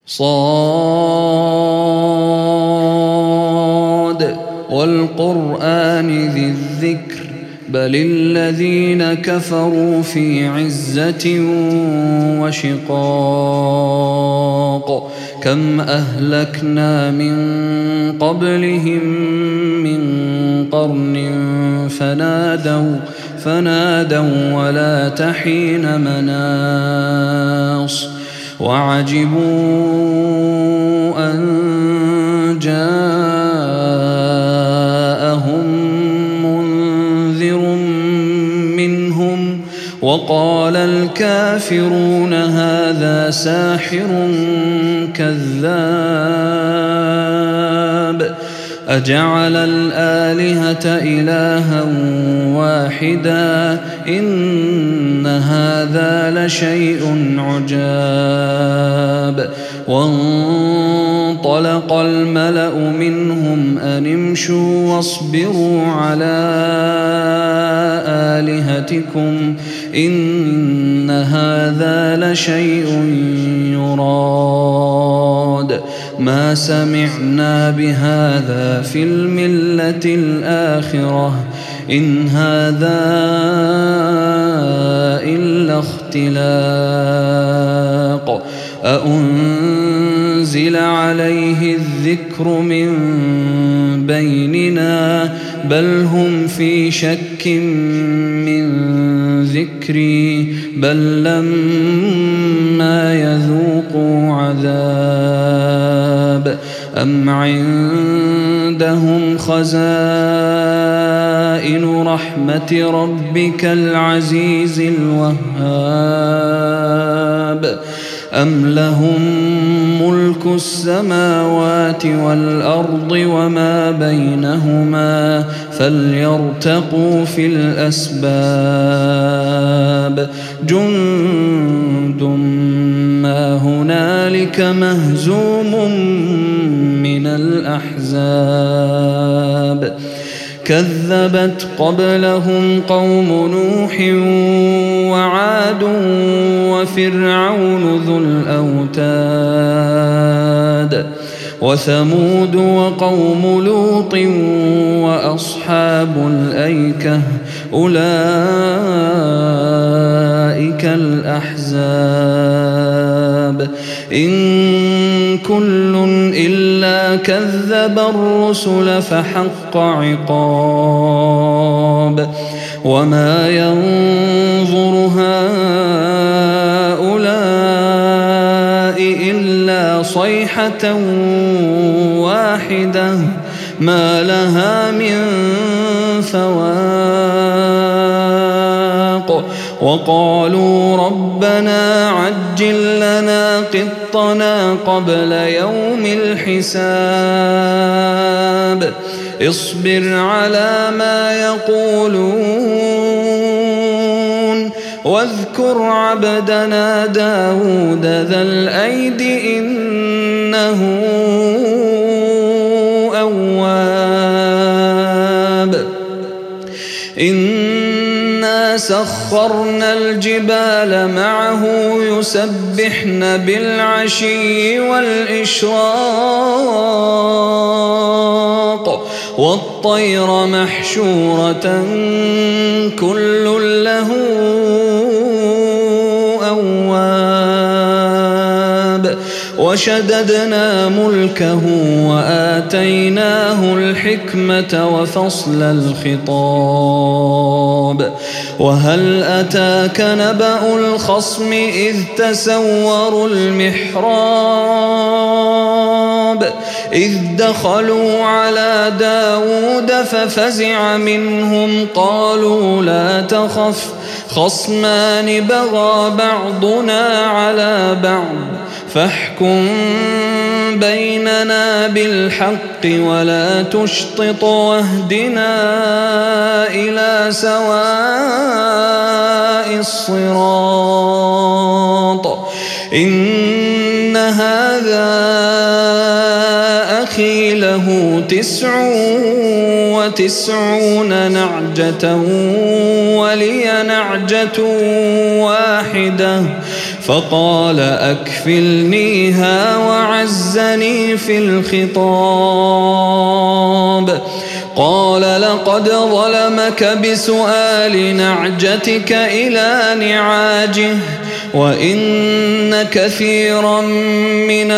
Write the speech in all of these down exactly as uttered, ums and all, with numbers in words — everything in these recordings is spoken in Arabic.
صاد والقرآن ذي الذكر بل الذين كفروا في عزة وشقاق كم أهلكنا من قبلهم من قرن فنادوا فنادوا ولا تحين مناص وعجبوا أن جاءهم منذر منهم وقال الكافرون هذا ساحر كذاب أجعل الآلهة إلها واحدا إن هذا لشيء عجاب وانطلق الملأ منهم أن امشوا واصبروا على آلهتكم إن هذا لشيء يراد ما سمعنا بهذا في الملة الآخرة إن هذا إلا اختلاق أأنزل عليه الذكر من بيننا بل هم في شك من ذكري بل لما يذوقوا عذاب أم عندهم خزائن رحمة ربك العزيز الوهاب أم لهم ملك السماوات والأرض وما بينهما فليرتقوا في الأسباب جند ما هنالك مهزوم من الأحزاب كذبت قبلهم قوم نوح وعاد وفرعون ذو الأوتاد وثمود وقوم لوط وأصحاب الأيكة أولئك الأحزاب إن كل إلا كذب الرسل فحق عقاب وما ينظر هؤلاء إلا صيحة واحدة ما لها من فواق وقالوا ربنا عجل لنا قطنا قبل يوم الحساب اصبر على ما يقولون واذكر عبدنا داود ذا الأيد إنه أواب إنا سخرنا الجبال معه يسبحن بالعشي والإشراق والطير محشورة كل له أواب وشددنا ملكه وآتيناه الحكمة وفصل الخطاب وهل أتاك نبأ الخصم إذ تسوروا المحراب إذ دخلوا على داود ففزع منهم قالوا لا تخف خصمان بغى بعضنا على بعض فاحكم بيننا بالحق ولا تشطط واهدنا إلى سواء الصراط إن هذا أخي له تسع وتسعون نعجة ولي نعجة واحدة فقال أكفلنيها وعزني في الخطاب. قال لقد ظلمك بسؤال نعجتك إلى نعاجه وإن كثيرا من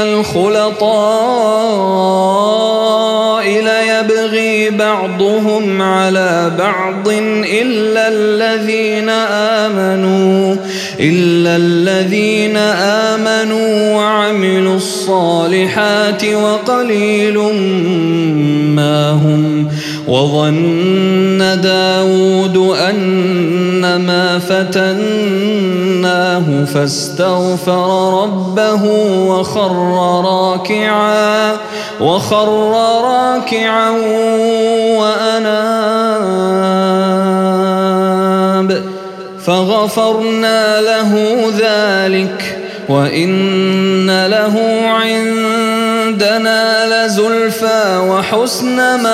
الخلطاء ليبغي بعضهم على بعض إلا الذين آمنوا إلا الذين آمنوا وعملوا الصالحات وقليل ما هم. وظن داود أنما فتناه فاستغفر ربه وخر راكعا وخر راكعا وأناب فغفرنا له ذلك وإن له عندنا لزلفى وحسن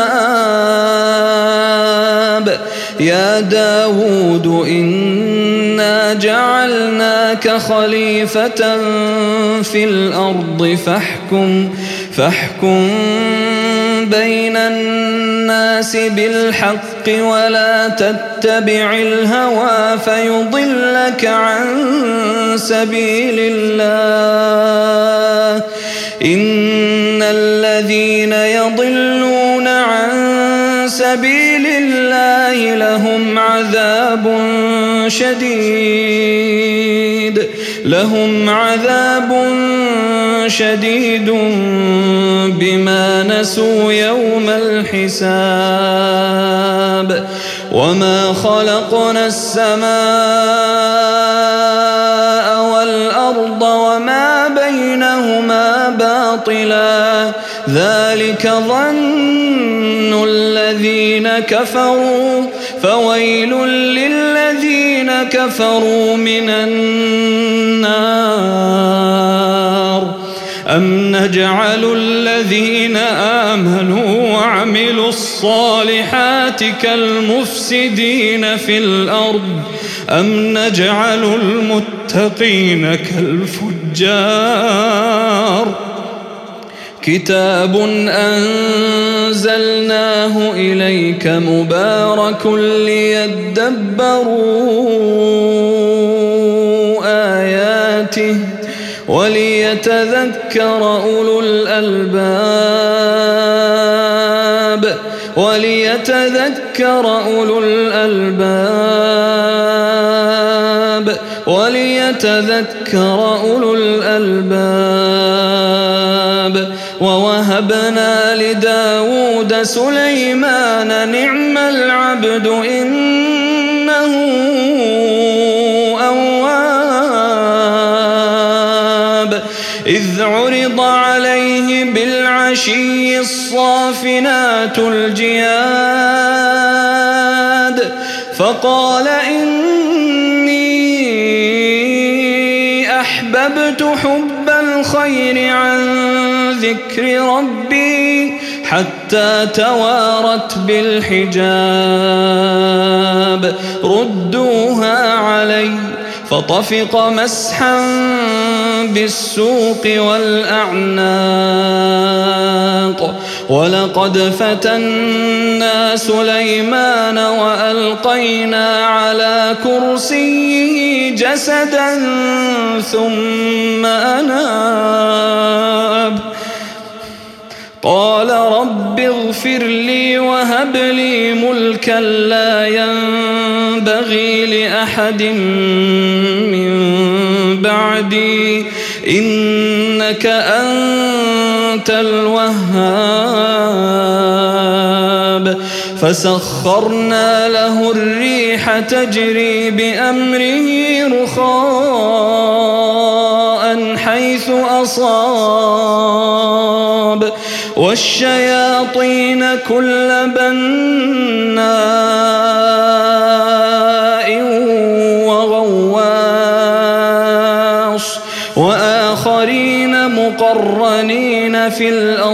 مآب. يا داود إنا جعلناك خليفة في الأرض فاحكم فاحكم بين الناس بالحق ولا تتبع الهوى فيضلك عن سبيل الله. إن الذين يضلون عن سبيل الله لهم عذاب شديد لهم عذاب شديد بما نسوا يوم الحساب. وما خلقنا السماء والأرض وما بينهما باطلا ذلك ظن الذين كفروا فويل للذين كفروا من النار. أم نجعل الذين آمنوا وعملوا الصالحات كالمفسدين في الأرض أم نجعل المتقين كالفجار. كتاب أنزلناه إليك مبارك ليدبروا آياته وليتذكر أولو الألباب وليتذكر أولو الألباب وليتذكر أولو الألباب. ووهبنا لداود سليمان نعم العبد إنه أواب. إذ عرض عليه بالعشي الصافنات الجياد فقال إني أحببت حب الخير عن ذكر ربي حتى توارت بالحجاب. ردوها علي فطفق مسحا بالسوق والأعناق. ولقد فتنا سليمان وألقينا على كرسيه جسدا ثم أناب. قال رب اغفر لي وهب لي ملكا لا ينبغي لأحد من بعدي إنك أنت الوهاب. فسخرنا له الريح تجري بأمره رخاء حيث أصاب والشياطين كل بناء وغواص وآخرين مقربين المقرنين في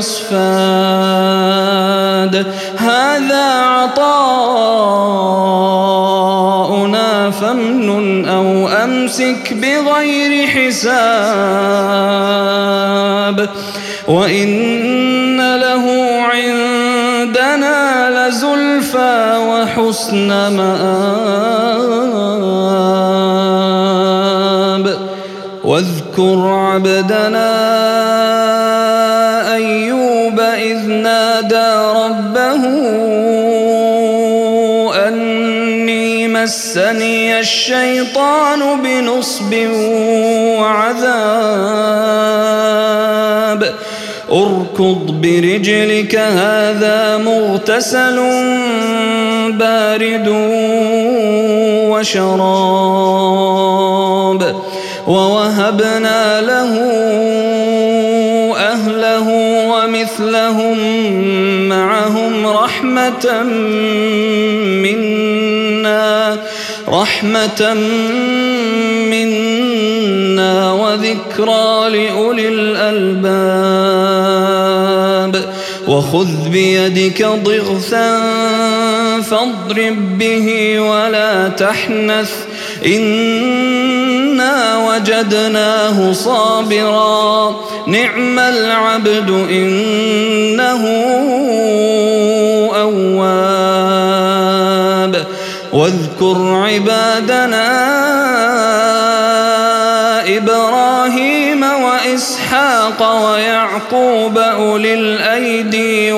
الأصفاد هذا عطاؤنا فامنن أو أمسك بغير حساب وإن له عندنا لزلفى وحسن مآب واذكر عبدنا أيوب إذ نادى ربه أني مسني الشيطان بنصب وعذاب اركض برجلك هذا مغتسل بارد وشراب ووهبنا له أهله ومثلهم معهم رحمة منا رحمة منا وذكرى لأولي الألباب وخذ بيدك ضغثا فاضرب به ولا تحنث إنا وجدناه صابرا نعم العبد إنه أواب واذكر عبادنا إبراهيم وإسحاق ويعقوب أولي الأيدي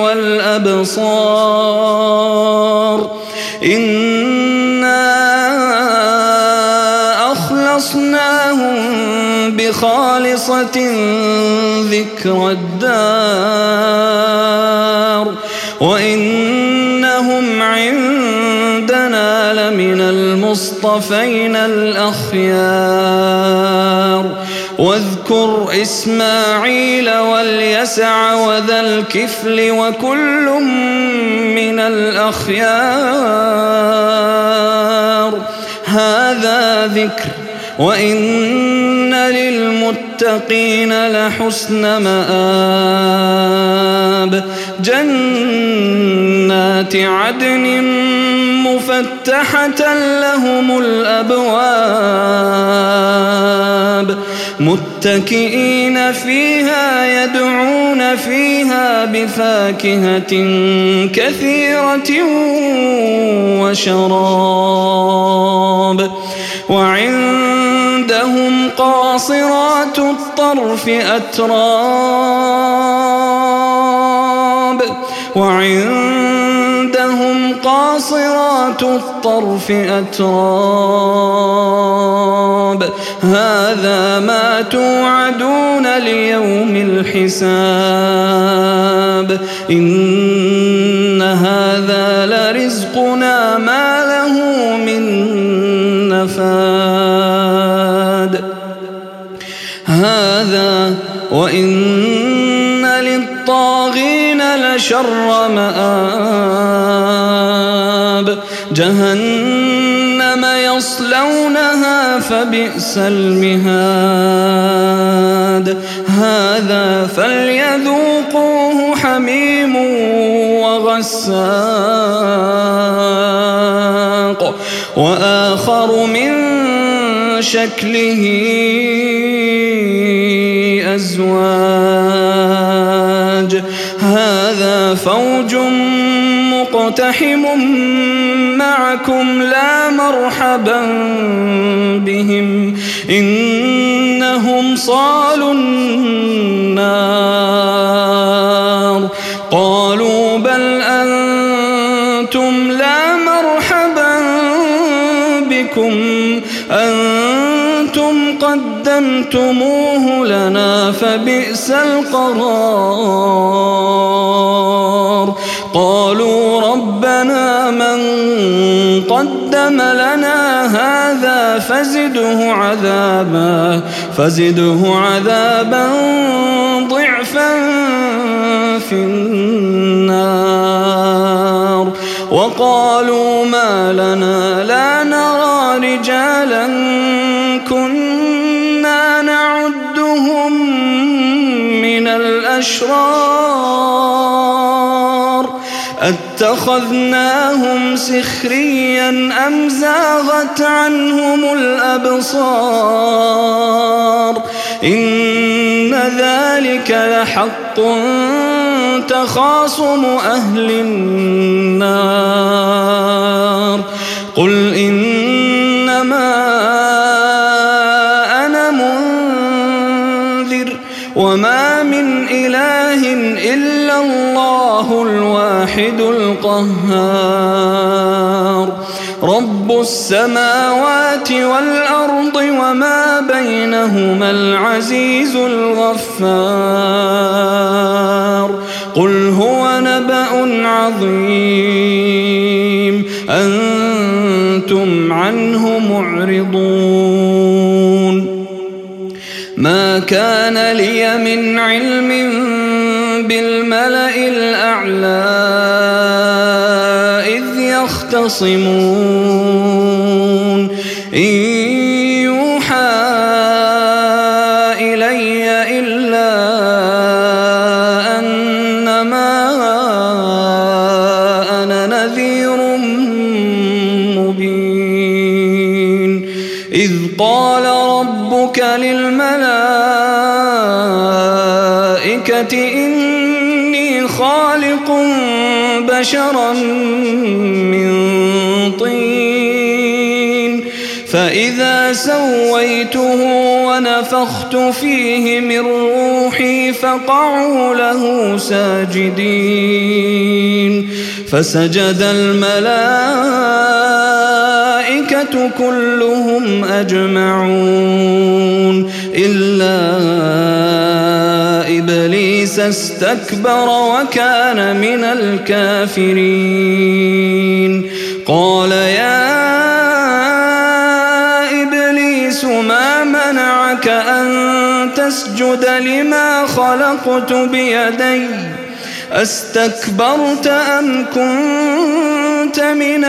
والأبصار إنا أخلصناهم بخالصة ذكر الدار وإنهم عندنا لمن المصطفين الأخيار واذكر إسماعيل واليسع وذا الكفل وكل من الأخيار هذا ذكر وإن للمتقين لحسن مآب جنات عدن مفتحة لهم الأبواب متكئين فيها يدعون فيها بفاكهة كثيرة وشراب وعندهم قاصرات الطرف أتراب وعندهم قاصرات الطرف أتراب هذا ما توعدون ليوم الحساب إن هذا لرزقنا ما له من نفاد هذا وإن للطاغين لشر مآب جهنم يصلونها فبئس المهاد هذا فليذوقوه حميم وغساق وآخر من شكله أزواج هذا فوج مقتحم معكم لا مرحبا بهم إنهم صالوا النار قالوا بل أنتم لا مرحبا بكم أنتم قدمتموه لنا فبئس القرار قالوا ربنا من قدم لنا هذا فزده عذابا فزده عذابا ضعفا في النار وقالوا ما لنا لا نرى رجالا كنا نعدهم من الأشرار أتخذناهم سخريا أم زاغت عنهم الأبصار إن ذلك لحق تخاصم أهل النار قل إنما أنا منذر وما من إله إلا الله الواحد القهار رب السماوات والأرض وما بينهما العزيز الغفار قل هو نبأ عظيم أنتم عنه معرضون ما كان لي من علم بالملأ الأعلى إذ يختصمون إن يوحى إلي إلا أنما أنا نذير مبين إذ قال ربك للملائكة إني خالق بشرا من طين فإذا سويته ونفخت فيه من روحي فقعوا له ساجدين فسجد الملائكة كلهم أجمعون إلا إبليس استكبر وكان من الكافرين قال يا إبليس ما منعك أن تسجد لما خلقت بيدي أستكبرت أم كنت من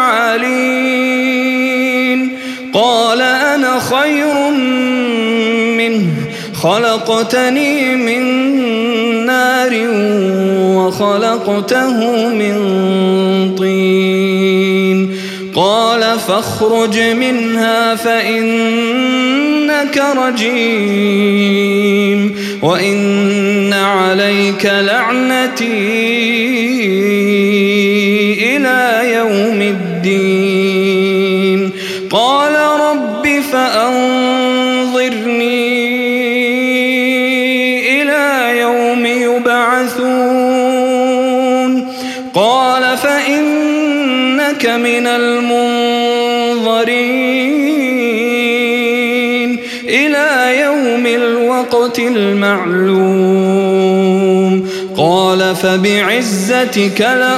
العالين قال أنا خير منه خلقتني من نار وخلقته من طين قال فاخرج منها فإنك رجيم وإن عليك لعنتي إلى يوم الدين قال رب فأنظرني إلى يوم يبعثون قال فإنك من المنظرين إلى يوم الوقت المعلوم قال فبعزتك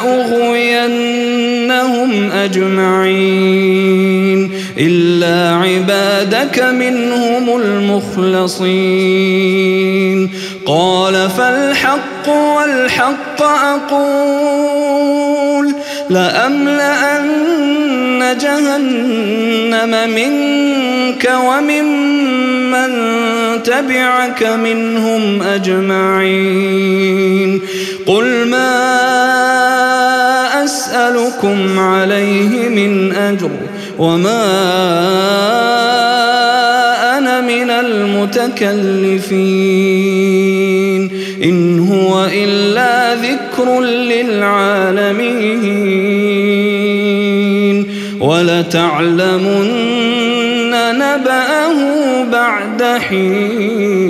لأغوينهم أجمعين إلا عبادك منهم المخلصين قال فالحق والحق أقول لأملأن جهنم منك وممن تبعك منهم أجمعين قل ما أسألكم عليه من أجر وما أنا من المتكلفين إن هو إلا ذكر للعالمين ولتعلمن نبأه بعد حين.